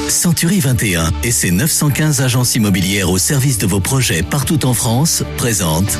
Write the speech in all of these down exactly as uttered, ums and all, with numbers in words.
Century vingt et un et ses neuf cent quinze agences immobilières au service de vos projets partout en France présentent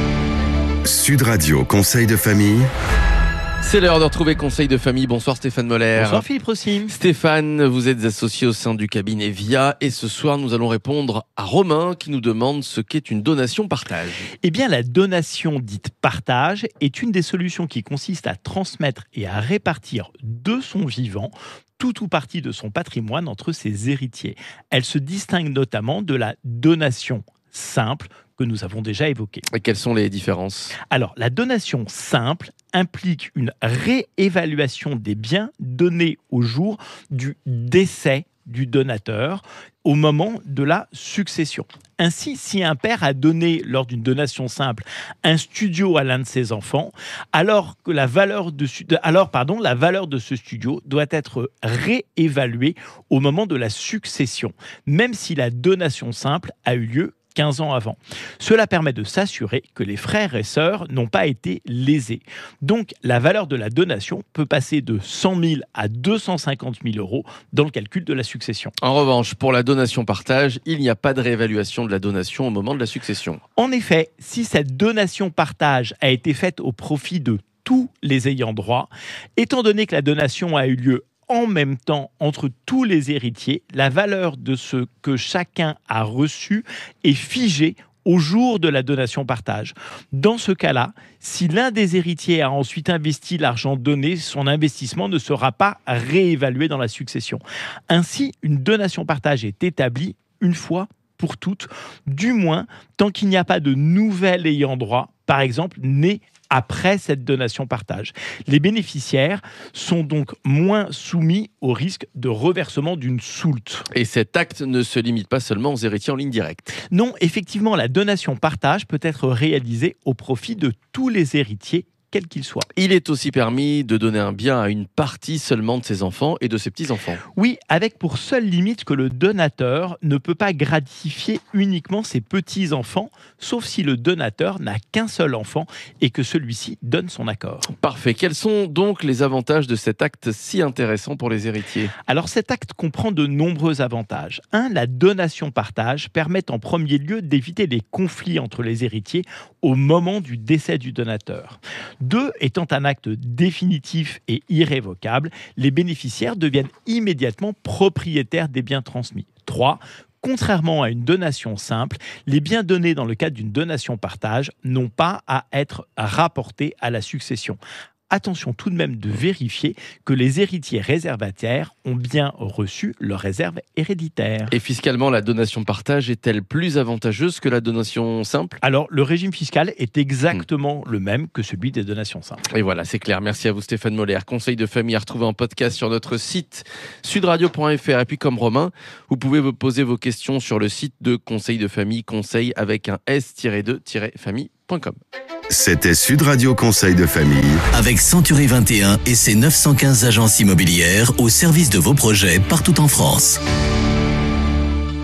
Sud Radio Conseil de famille. C'est l'heure de retrouver Conseil de famille. Bonsoir Stéphane Moller. Bonsoir Philippe Rossi. Stéphane, vous êtes associé au sein du cabinet Via et ce soir nous allons répondre à Romain qui nous demande ce qu'est une donation-partage. Eh bien la donation dite partage est une des solutions qui consiste à transmettre et à répartir de son vivant tout ou partie de son patrimoine entre ses héritiers. Elle se distingue notamment de la donation simple que nous avons déjà évoquée. Et quelles sont les différences ? Alors, la donation simple implique une réévaluation des biens donnés au jour du décès du donateur au moment de la succession. Ainsi, si un père a donné lors d'une donation simple un studio à l'un de ses enfants, alors que la valeur de, alors, pardon, la valeur de ce studio doit être réévaluée au moment de la succession, même si la donation simple a eu lieu quinze ans avant. Cela permet de s'assurer que les frères et sœurs n'ont pas été lésés. Donc, la valeur de la donation peut passer de cent mille à deux cent cinquante mille euros dans le calcul de la succession. En revanche, pour la donation-partage, il n'y a pas de réévaluation de la donation au moment de la succession. En effet, si cette donation-partage a été faite au profit de tous les ayants droit, étant donné que la donation a eu lieu en même temps entre tous les héritiers, la valeur de ce que chacun a reçu est figée au jour de la donation-partage. Dans ce cas-là, si l'un des héritiers a ensuite investi l'argent donné, son investissement ne sera pas réévalué dans la succession. Ainsi, une donation-partage est établie une fois pour toutes, du moins tant qu'il n'y a pas de nouvel ayant droit, par exemple, né après cette donation-partage. Les bénéficiaires sont donc moins soumis au risque de reversement d'une soulte. Et cet acte ne se limite pas seulement aux héritiers en ligne directe. Non, effectivement, la donation-partage peut être réalisée au profit de tous les héritiers, quel qu'il soit. Il est aussi permis de donner un bien à une partie seulement de ses enfants et de ses petits-enfants. Oui, avec pour seule limite que le donateur ne peut pas gratifier uniquement ses petits-enfants, sauf si le donateur n'a qu'un seul enfant et que celui-ci donne son accord. Parfait. Quels sont donc les avantages de cet acte si intéressant pour les héritiers ? Alors cet acte comprend de nombreux avantages. Un, la donation-partage permet en premier lieu d'éviter les conflits entre les héritiers au moment du décès du donateur. Deux, étant un acte définitif et irrévocable, les bénéficiaires deviennent immédiatement propriétaires des biens transmis. Trois, contrairement à une donation simple, les biens donnés dans le cadre d'une donation-partage n'ont pas à être rapportés à la succession. Attention tout de même de vérifier que les héritiers réservataires ont bien reçu leur réserve héréditaire. Et fiscalement, la donation-partage est-elle plus avantageuse que la donation simple ? Alors, le régime fiscal est exactement mmh. le même que celui des donations simples. Et voilà, c'est clair. Merci à vous Stéphane Moller. Conseil de famille à retrouver en podcast sur notre site sudradio point f r. Et puis comme Romain, vous pouvez vous poser vos questions sur le site de Conseil de famille, conseil avec un S deux famille point com. C'était Sud Radio Conseil de famille. avec Century vingt et un et ses neuf cent quinze agences immobilières au service de vos projets partout en France.